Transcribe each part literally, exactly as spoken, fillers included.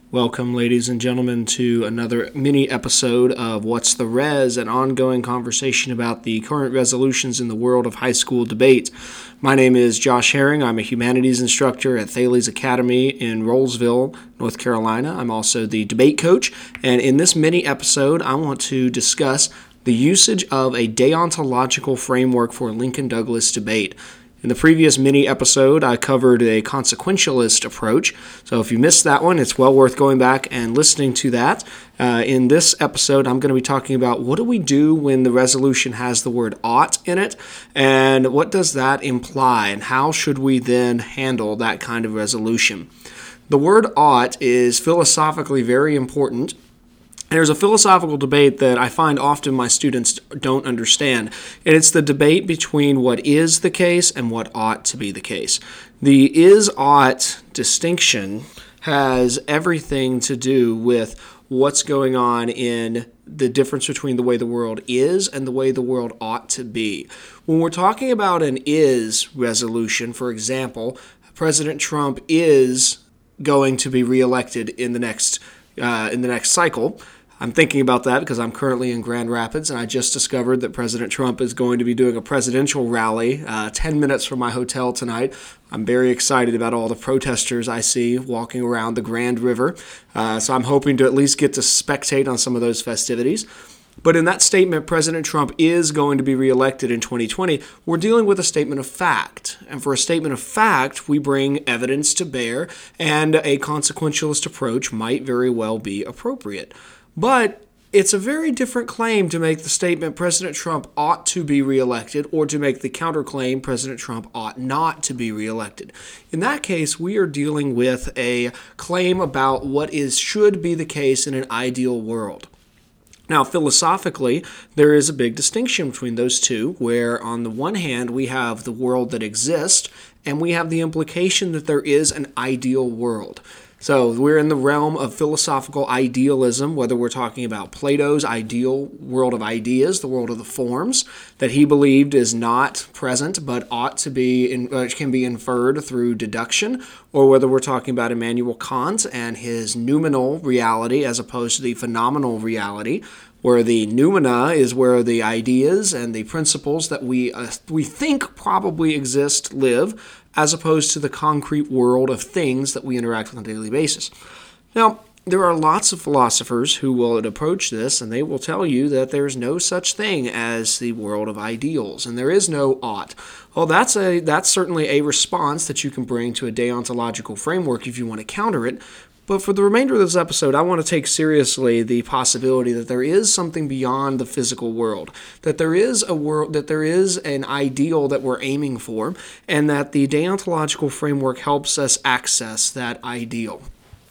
Welcome, ladies and gentlemen, to another mini episode of What's the Res, an ongoing conversation about the current resolutions in the world of high school debate. My name is Josh Herring. I'm a humanities instructor at Thales Academy in Rolesville, North Carolina. I'm also the debate coach, and in this mini episode, I want to discuss the usage of a deontological framework for Lincoln Douglas debate. In the previous mini episode, I covered a consequentialist approach, so if you missed that one, it's well worth going back and listening to that. Uh, in this episode, I'm going to be talking about what do we do when the resolution has the word ought in it, and what does that imply, and how should we then handle that kind of resolution. The word ought is philosophically very important. There's a philosophical debate that I find often my students don't understand, and it's the debate between what is the case and what ought to be the case. The is-ought distinction has everything to do with what's going on in the difference between the way the world is and the way the world ought to be. When we're talking about an is resolution, for example, President Trump is going to be reelected in the next uh, in the next cycle. I'm thinking about that because I'm currently in Grand Rapids, and I just discovered that President Trump is going to be doing a presidential rally uh, ten minutes from my hotel tonight. I'm very excited about all the protesters I see walking around the Grand River, uh, so I'm hoping to at least get to spectate on some of those festivities. But in that statement, President Trump is going to be reelected in twenty twenty. We're dealing with a statement of fact. And for a statement of fact, we bring evidence to bear, and a consequentialist approach might very well be appropriate. But it's a very different claim to make the statement President Trump ought to be reelected or to make the counterclaim President Trump ought not to be reelected. In that case, we are dealing with a claim about what is should be the case in an ideal world. Now, philosophically, there is a big distinction between those two, where on the one hand, we have the world that exists, and we have the implication that there is an ideal world. So we're in the realm of philosophical idealism, whether we're talking about Plato's ideal world of ideas, the world of the forms, that he believed is not present but ought to be, in, uh, can be inferred through deduction, or whether we're talking about Immanuel Kant and his noumenal reality as opposed to the phenomenal reality, where the noumena is where the ideas and the principles that we uh, we think probably exist live, as opposed to the concrete world of things that we interact with on a daily basis. Now, there are lots of philosophers who will approach this, and they will tell you that there's no such thing as the world of ideals, and there is no ought. Well, that's a that's certainly a response that you can bring to a deontological framework if you want to counter it. But for the remainder of this episode, I want to take seriously the possibility that there is something beyond the physical world, that there is a world, that there is an ideal that we're aiming for, and that the deontological framework helps us access that ideal.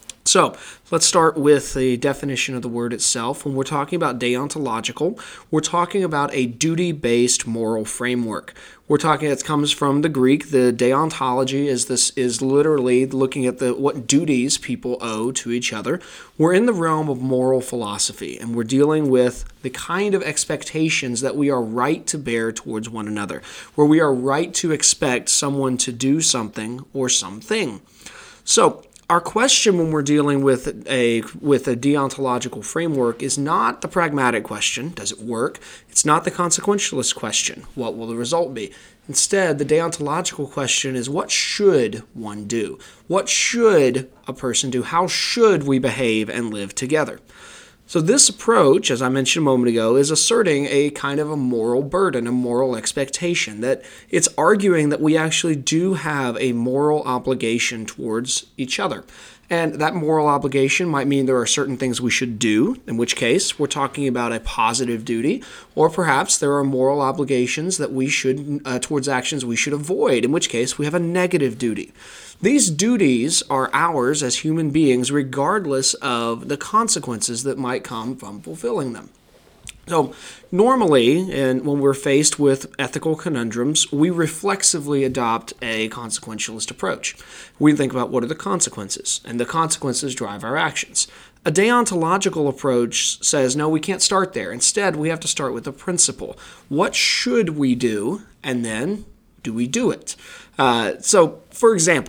So let's start with the definition of the word itself. When we're talking about deontological, we're talking about a duty-based moral framework. We're talking, it comes from the Greek. The deontology is this is literally looking at the what duties people owe to each other. We're in the realm of moral philosophy, and we're dealing with the kind of expectations that we are right to bear towards one another, where we are right to expect someone to do something or something. So our question when we're dealing with a with a deontological framework is not the pragmatic question, does it work? It's not the consequentialist question, what will the result be? Instead, the deontological question is, what should one do? What should a person do? How should we behave and live together? So this approach, as I mentioned a moment ago, is asserting a kind of a moral burden, a moral expectation, that it's arguing that we actually do have a moral obligation towards each other. And that moral obligation might mean there are certain things we should do, in which case we're talking about a positive duty, or perhaps there are moral obligations that we should, uh, towards actions we should avoid, in which case we have a negative duty. These duties are ours as human beings regardless of the consequences that might come from fulfilling them. So normally, and when we're faced with ethical conundrums, we reflexively adopt a consequentialist approach. We think about what are the consequences, and the consequences drive our actions. A deontological approach says, no, we can't start there. Instead, we have to start with a principle. What should we do, and then do we do it? Uh, so, for example,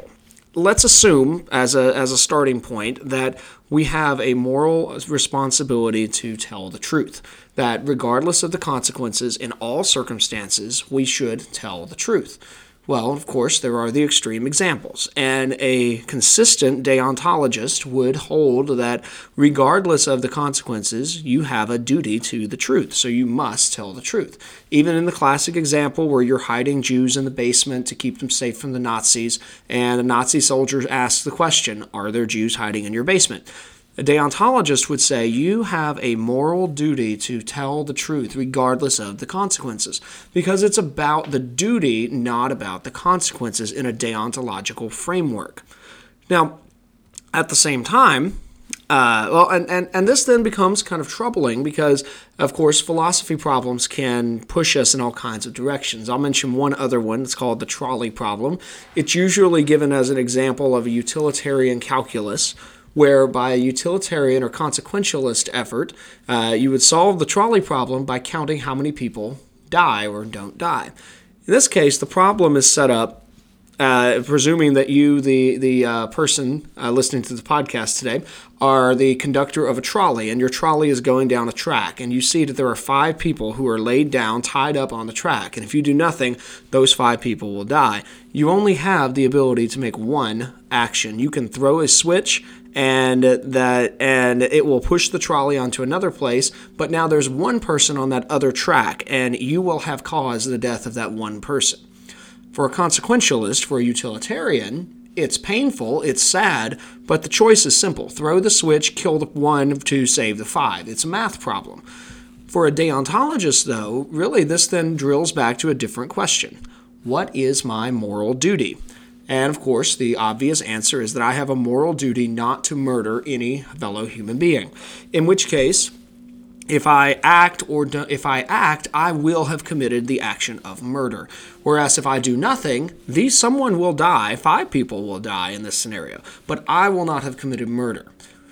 let's assume, as a as a starting point, that we have a moral responsibility to tell the truth. That regardless of the consequences, in all circumstances, we should tell the truth. Well, of course, there are the extreme examples, and a consistent deontologist would hold that regardless of the consequences, you have a duty to the truth, so you must tell the truth. Even in the classic example where you're hiding Jews in the basement to keep them safe from the Nazis, and the Nazi soldiers ask the question, are there Jews hiding in your basement? A deontologist would say you have a moral duty to tell the truth regardless of the consequences, because it's about the duty, not about the consequences in a deontological framework. Now, at the same time, uh, well, and, and, and this then becomes kind of troubling because, of course, philosophy problems can push us in all kinds of directions. I'll mention one other one. It's called the trolley problem. It's usually given as an example of a utilitarian calculus, where by a utilitarian or consequentialist effort, uh, you would solve the trolley problem by counting how many people die or don't die. In this case, the problem is set up, uh, presuming that you, the, the uh, person uh, listening to the podcast today, are the conductor of a trolley, and your trolley is going down a track, and you see that there are five people who are laid down, tied up on the track, and if you do nothing, those five people will die. You only have the ability to make one action. You can throw a switch, and that and it will push the trolley onto another place, but now there's one person on that other track, and you will have caused the death of that one person. For a consequentialist, for a utilitarian, it's painful, it's sad, but the choice is simple. Throw the switch, kill the one to save the five. It's a math problem. For a deontologist, though, really this then drills back to a different question. What is my moral duty? And, of course, the obvious answer is that I have a moral duty not to murder any fellow human being. In which case, if I act or do, if I act, I will have committed the action of murder. Whereas if I do nothing, these someone will die, five people will die in this scenario, but I will not have committed murder.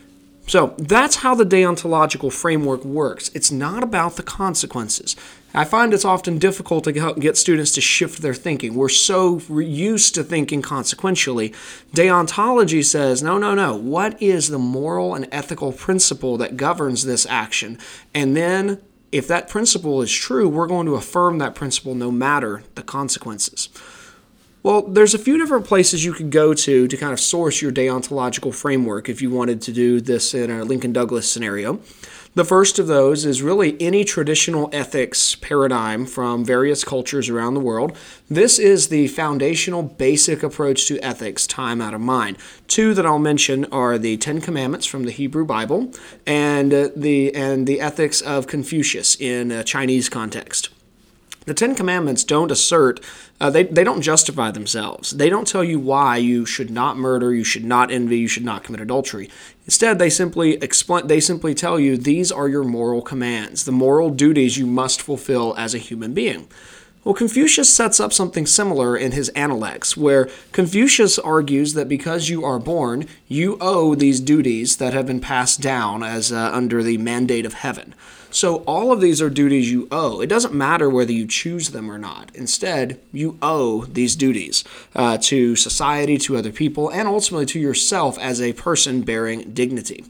So that's how the deontological framework works. It's not about the consequences. I find it's often difficult to get students to shift their thinking. We're so used to thinking consequentially. Deontology says, no, no, no. What is the moral and ethical principle that governs this action? And then, if that principle is true, we're going to affirm that principle no matter the consequences. Well, there's a few different places you could go to to kind of source your deontological framework if you wanted to do this in a Lincoln Douglas scenario. The first of those is really any traditional ethics paradigm from various cultures around the world. This is the foundational basic approach to ethics, time out of mind. Two that I'll mention are the Ten Commandments from the Hebrew Bible and uh, the and the ethics of Confucius in a Chinese context. The Ten Commandments don't assert, uh, they, they don't justify themselves. They don't tell you why you should not murder, you should not envy, you should not commit adultery. Instead, they simply explain, they simply tell you these are your moral commands, the moral duties you must fulfill as a human being. Well, Confucius sets up something similar in his Analects, where Confucius argues that because you are born, you owe these duties that have been passed down as uh, under the mandate of heaven. So all of these are duties you owe. It doesn't matter whether you choose them or not. Instead, you owe these duties uh, to society, to other people, and ultimately to yourself as a person bearing dignity.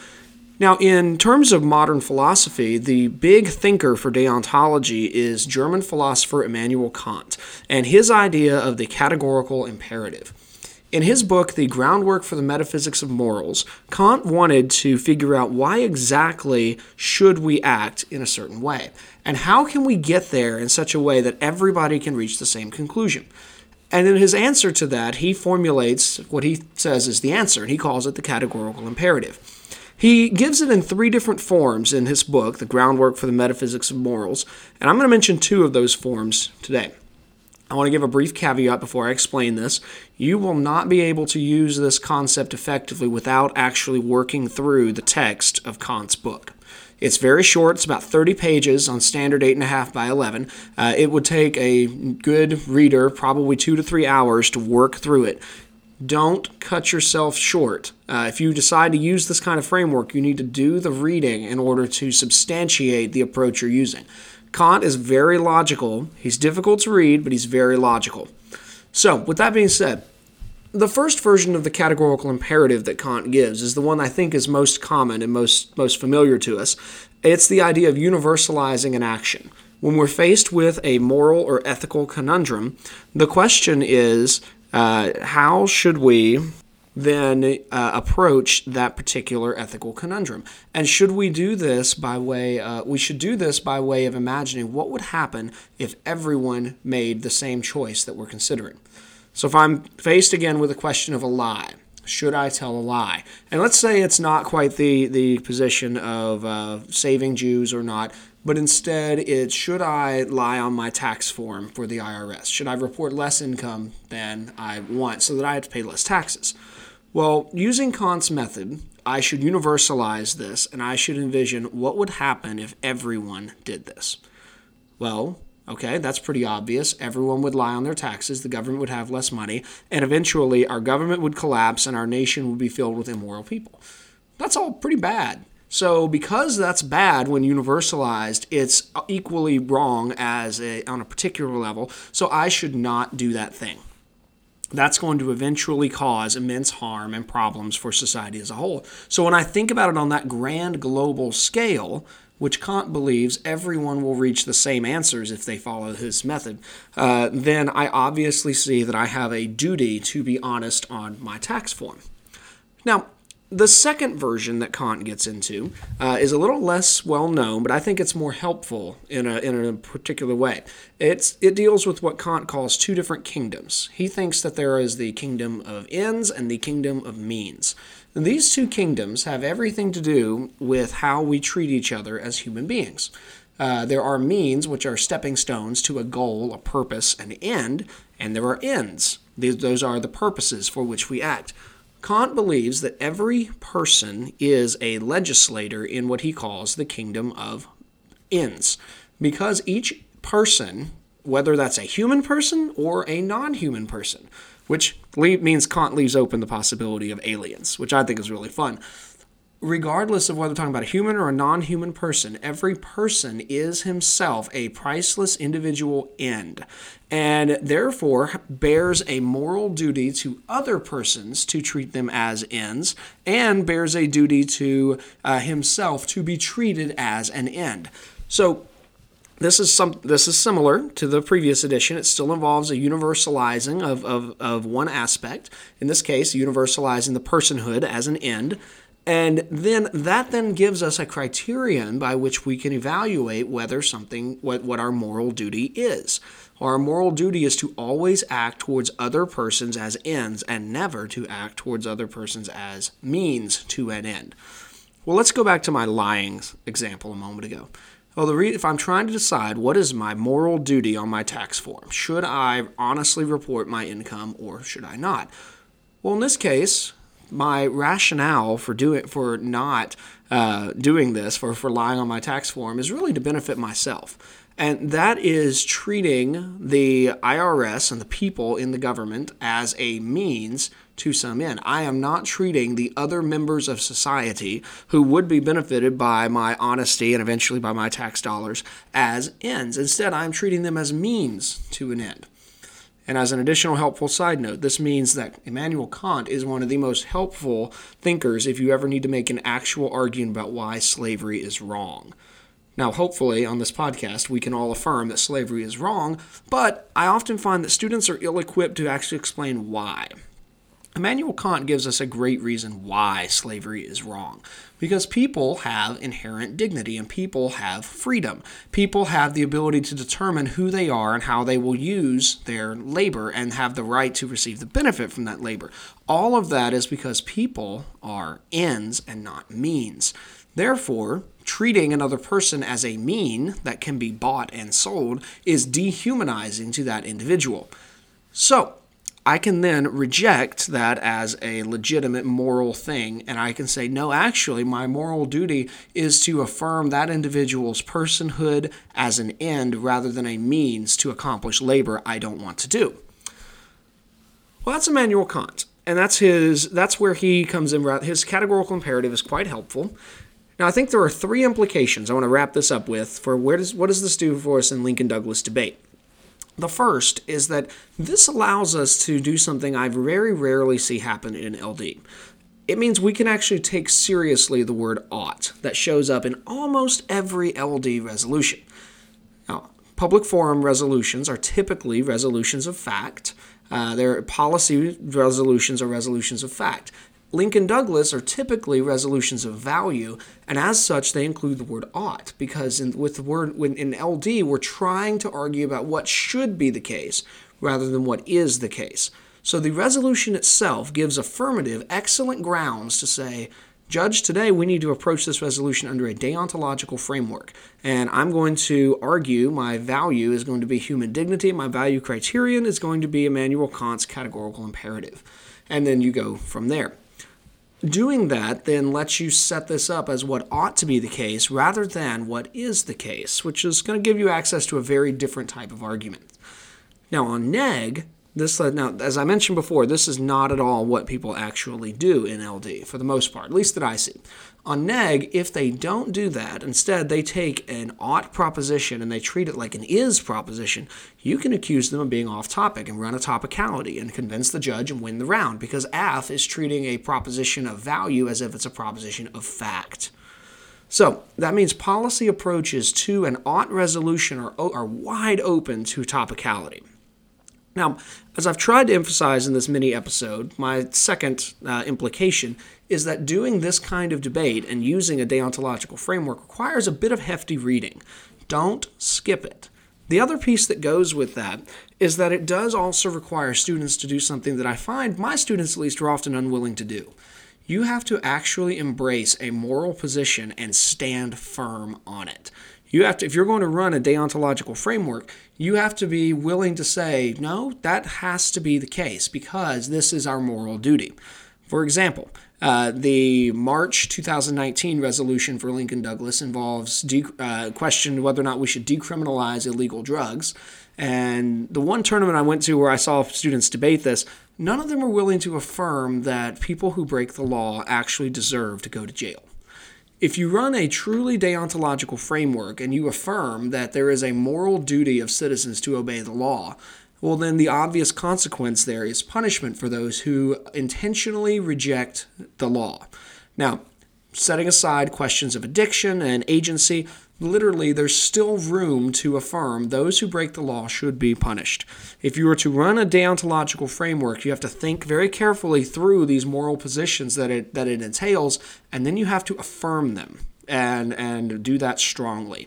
Now, in terms of modern philosophy, the big thinker for deontology is German philosopher Immanuel Kant, and his idea of the categorical imperative. In his book, The Groundwork for the Metaphysics of Morals, Kant wanted to figure out why exactly should we act in a certain way, and how can we get there in such a way that everybody can reach the same conclusion. And in his answer to that, he formulates what he says is the answer, and he calls it the categorical imperative. He gives it in three different forms in his book, The Groundwork for the Metaphysics of Morals, and I'm going to mention two of those forms today. I want to give a brief caveat before I explain this. You will not be able to use this concept effectively without actually working through the text of Kant's book. It's very short. It's about thirty pages on standard eight point five by eleven. Uh, it would take a good reader probably two to three hours to work through it. Don't cut yourself short. Uh, if you decide to use this kind of framework, you need to do the reading in order to substantiate the approach you're using. Kant is very logical. He's difficult to read, but he's very logical. So, with that being said, The first version of the categorical imperative that Kant gives is the one I think is most common and most, most familiar to us. It's the idea of universalizing an action. When we're faced with a moral or ethical conundrum, the question is, uh, how should we then uh, approach that particular ethical conundrum? And should we do this by way, uh, we should do this by way of imagining what would happen if everyone made the same choice that we're considering. So if I'm faced again with a question of a lie, should I tell a lie? And let's say it's not quite the, the position of uh, saving Jews or not, but instead it's, should I lie on my tax form for the I R S? Should I report less income than I want so that I have to pay less taxes? Well, using Kant's method, I should universalize this, and I should envision what would happen if everyone did this. Well, okay, that's pretty obvious. Everyone would lie on their taxes, the government would have less money, and eventually our government would collapse and our nation would be filled with immoral people. That's all pretty bad. So because that's bad when universalized, it's equally wrong as a, on a particular level, so I should not do that thing. That's going to eventually cause immense harm and problems for society as a whole. So when I think about it on that grand global scale, which Kant believes everyone will reach the same answers if they follow his method, uh, then I obviously see that I have a duty to be honest on my tax form. Now, the second version that Kant gets into uh, is a little less well known, but I think it's more helpful in a in a particular way. It's it deals with what Kant calls two different kingdoms. He thinks that there is the kingdom of ends and the kingdom of means. And these two kingdoms have everything to do with how we treat each other as human beings. Uh, there are means, which are stepping stones to a goal, a purpose, an end, and there are ends. These, those are the purposes for which we act. Kant believes that every person is a legislator in what he calls the kingdom of ends, because each person, whether that's a human person or a non-human person, which means Kant leaves open the possibility of aliens, which I think is really fun. Regardless of whether we're talking about a human or a non-human person, every person is himself a priceless individual end, and therefore bears a moral duty to other persons to treat them as ends, and bears a duty to uh, himself to be treated as an end. So This is some. This is similar to the previous edition. It still involves a universalizing of, of, of one aspect. In this case, universalizing the personhood as an end. And then that then gives us a criterion by which we can evaluate whether something, what, what our moral duty is. Our moral duty is to always act towards other persons as ends and never to act towards other persons as means to an end. Well, let's go back to my lying example a moment ago. Well, the re- if I'm trying to decide what is my moral duty on my tax form, should I honestly report my income or should I not? Well, in this case, my rationale for doing for not uh, doing this, for, for lying on my tax form, is really to benefit myself. And that is treating the I R S and the people in the government as a means to some end. I am not treating the other members of society who would be benefited by my honesty and eventually by my tax dollars as ends. Instead, I'm treating them as means to an end. And as an additional helpful side note, this means that Immanuel Kant is one of the most helpful thinkers if you ever need to make an actual argument about why slavery is wrong. Now, hopefully, on this podcast, we can all affirm that slavery is wrong, but I often find that students are ill-equipped to actually explain why. Immanuel Kant gives us a great reason why slavery is wrong. Because people have inherent dignity and people have freedom. People have the ability to determine who they are and how they will use their labor and have the right to receive the benefit from that labor. All of that is because people are ends and not means. Therefore, treating another person as a mean that can be bought and sold is dehumanizing to that individual. So, I can then reject that as a legitimate moral thing, and I can say, no, actually, my moral duty is to affirm that individual's personhood as an end rather than a means to accomplish labor I don't want to do. Well, that's Immanuel Kant, and that's his. That's where he comes in. His categorical imperative is quite helpful. Now, I think there are three implications I want to wrap this up with for where does what does this do for us in Lincoln-Douglas debate. The first is that this allows us to do something I very rarely see happen in L D. It means we can actually take seriously the word ought that shows up in almost every L D resolution. Now, public forum resolutions are typically resolutions of fact. Uh, their policy resolutions are resolutions of fact. Lincoln Douglas are typically resolutions of value, and as such, they include the word ought, because in, with the word when, in L D, we're trying to argue about what should be the case rather than what is the case. So the resolution itself gives affirmative, excellent grounds to say, Judge, today we need to approach this resolution under a deontological framework, and I'm going to argue my value is going to be human dignity, my value criterion is going to be Immanuel Kant's categorical imperative, and then you go from there. Doing that then lets you set this up as what ought to be the case rather than what is the case, which is going to give you access to a very different type of argument. Now on neg, this now as I mentioned before, this is not at all what people actually do in L D for the most part, at least that I see. On neg, if they don't do that, instead they take an ought proposition and they treat it like an is proposition, you can accuse them of being off topic and run a topicality and convince the judge and win the round, because A F is treating a proposition of value as if it's a proposition of fact. So that means policy approaches to an ought resolution are, are wide open to topicality. Now, as I've tried to emphasize in this mini episode, my second uh, implication is that doing this kind of debate and using a deontological framework requires a bit of hefty reading. Don't skip it. The other piece that goes with that is that it does also require students to do something that I find my students at least are often unwilling to do. You have to actually embrace a moral position and stand firm on it. You have to, if you're going to run a deontological framework, you have to be willing to say, no, that has to be the case because this is our moral duty. For example, uh, the March two thousand nineteen resolution for Lincoln Douglas involves de- uh, question whether or not we should decriminalize illegal drugs. And the one tournament I went to where I saw students debate this, none of them were willing to affirm that people who break the law actually deserve to go to jail. If you run a truly deontological framework and you affirm that there is a moral duty of citizens to obey the law, well, then the obvious consequence there is punishment for those who intentionally reject the law. Now, setting aside questions of addiction and agency, literally there's still room to affirm those who break the law should be punished. If you were to run a deontological framework, you have to think very carefully through these moral positions that it that it entails, and then you have to affirm them and, and do that strongly.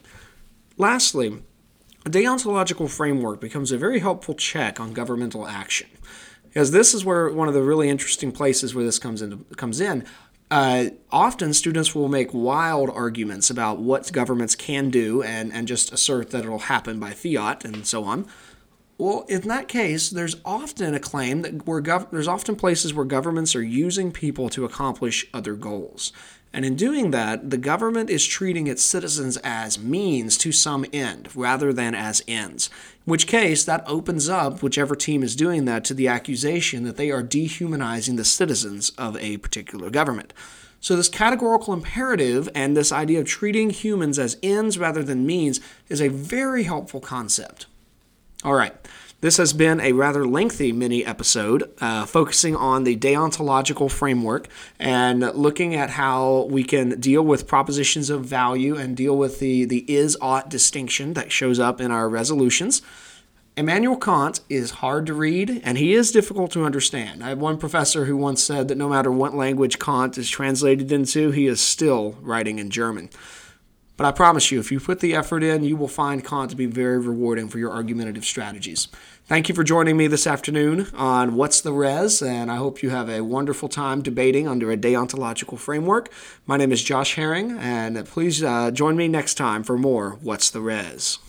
Lastly, a deontological framework becomes a very helpful check on governmental action, because this is where one of the really interesting places where this comes into comes in. Uh, often students will make wild arguments about what governments can do and, and just assert that it'll happen by fiat and so on. Well, in that case, there's often a claim that we're gov- there's often places where governments are using people to accomplish other goals. And in doing that, the government is treating its citizens as means to some end rather than as ends. In which case, that opens up whichever team is doing that to the accusation that they are dehumanizing the citizens of a particular government. So this categorical imperative and this idea of treating humans as ends rather than means is a very helpful concept. All right. This has been a rather lengthy mini episode uh, focusing on the deontological framework and looking at how we can deal with propositions of value and deal with the, the is-ought distinction that shows up in our resolutions. Immanuel Kant is hard to read, and he is difficult to understand. I had one professor who once said that no matter what language Kant is translated into, he is still writing in German. But I promise you, if you put the effort in, you will find Kant to be very rewarding for your argumentative strategies. Thank you for joining me this afternoon on What's the Res, and I hope you have a wonderful time debating under a deontological framework. My name is Josh Herring, and please uh, join me next time for more What's the Res.